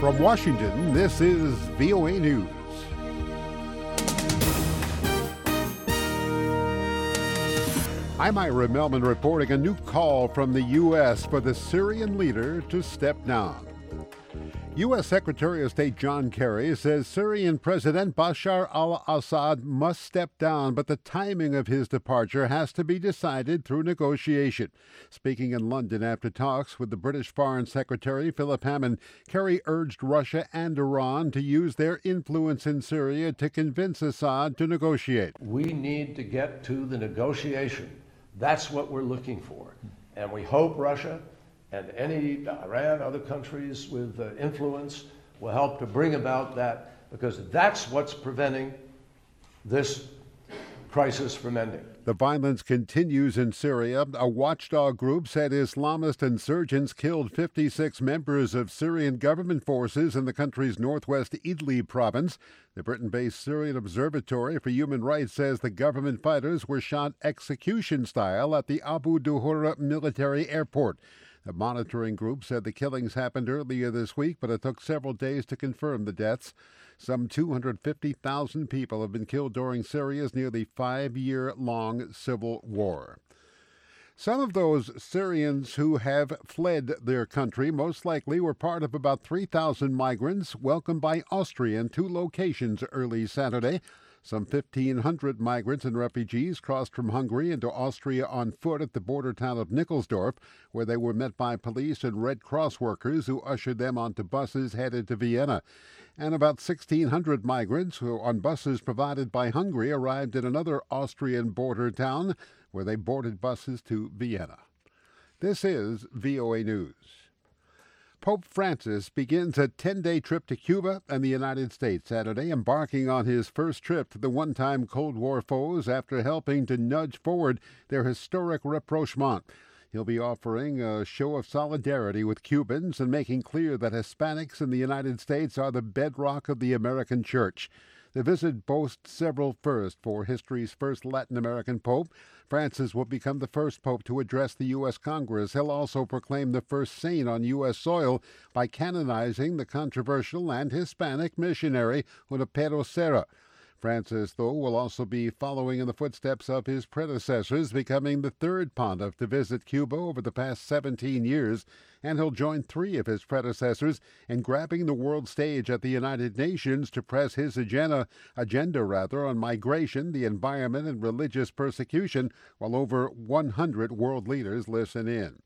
From Washington, this is VOA News. I'm Ira Melman reporting a new call from the U.S. for the Syrian leader to step down. U.S. Secretary of State John Kerry says Syrian President Bashar al-Assad must step down, but the timing of his departure has to be decided through negotiation. Speaking in London after talks with the British Foreign Secretary Philip Hammond, Kerry urged Russia and Iran to use their influence in Syria to convince Assad to negotiate. We need to get to the negotiation. That's what we're looking for. And we hope Russia and any Iran, other countries with influence will help to bring about that, because that's what's preventing this crisis from ending. The violence continues in Syria. A watchdog group said Islamist insurgents killed 56 members of Syrian government forces in the country's northwest Idlib province. The Britain-based Syrian Observatory for Human Rights says the government fighters were shot execution style at the Abu Duhura military airport. The monitoring group said the killings happened earlier this week, but it took several days to confirm the deaths. Some 250,000 people have been killed during Syria's nearly 5-year-long civil war. Some of those Syrians who have fled their country most likely were part of about 3,000 migrants welcomed by Austria in 2 locations early Saturday. Some 1,500 migrants and refugees crossed from Hungary into Austria on foot at the border town of Nickelsdorf, where they were met by police and Red Cross workers who ushered them onto buses headed to Vienna. And about 1,600 migrants who on buses provided by Hungary arrived in another Austrian border town, where they boarded buses to Vienna. This is VOA News. Pope Francis begins a 10-day trip to Cuba and the United States Saturday, embarking on his first trip to the one-time Cold War foes after helping to nudge forward their historic rapprochement. He'll be offering a show of solidarity with Cubans and making clear that Hispanics in the United States are the bedrock of the American church. The visit boasts several firsts for history's first Latin American pope. Francis will become the first pope to address the U.S. Congress. He'll also proclaim the first saint on U.S. soil by canonizing the controversial and Hispanic missionary Junipero Serra. Francis, though, will also be following in the footsteps of his predecessors, becoming the third pontiff to visit Cuba over the past 17 years, and he'll join 3 of his predecessors in grabbing the world stage at the United Nations to press his agenda on migration, the environment, and religious persecution, while over 100 world leaders listen in.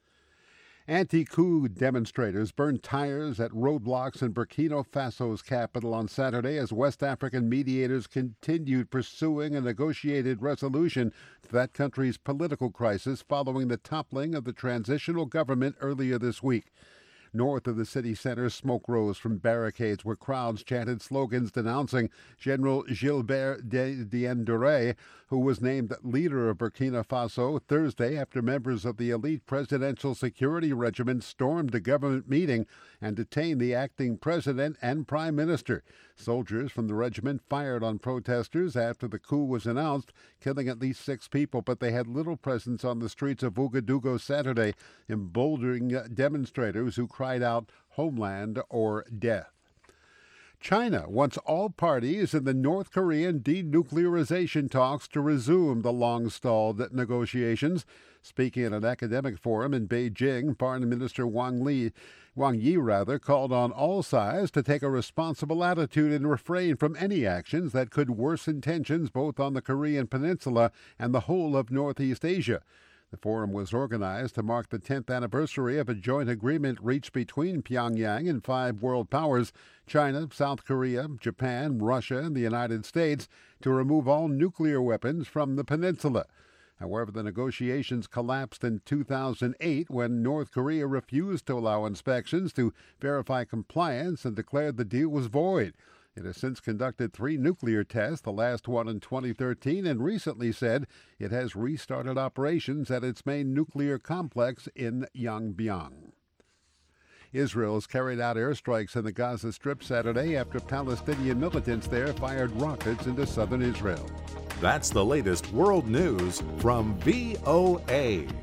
Anti-coup demonstrators burned tires at roadblocks in Burkina Faso's capital on Saturday as West African mediators continued pursuing a negotiated resolution to that country's political crisis following the toppling of the transitional government earlier this week. North of the city center, smoke rose from barricades where crowds chanted slogans denouncing General Gilbert Diendéré, who was named leader of Burkina Faso Thursday after members of the elite presidential security regiment stormed a government meeting and detained the acting president and prime minister. Soldiers from the regiment fired on protesters after the coup was announced, killing at least 6 people, but they had little presence on the streets of Ouagadougou Saturday, emboldening demonstrators who cried out, "Homeland or death." China wants all parties in the North Korean denuclearization talks to resume the long-stalled negotiations. Speaking at an academic forum in Beijing, Foreign Minister Wang Yi called on all sides to take a responsible attitude and refrain from any actions that could worsen tensions both on the Korean peninsula and the whole of Northeast Asia. The forum was organized to mark the 10th anniversary of a joint agreement reached between Pyongyang and 5 world powers, China, South Korea, Japan, Russia, and the United States, to remove all nuclear weapons from the peninsula. However, the negotiations collapsed in 2008 when North Korea refused to allow inspections to verify compliance and declared the deal was void. It has since conducted 3 nuclear tests, the last one in 2013, and recently said it has restarted operations at its main nuclear complex in Yongbyon. Israel has carried out airstrikes in the Gaza Strip Saturday after Palestinian militants there fired rockets into southern Israel. That's the latest world news from VOA.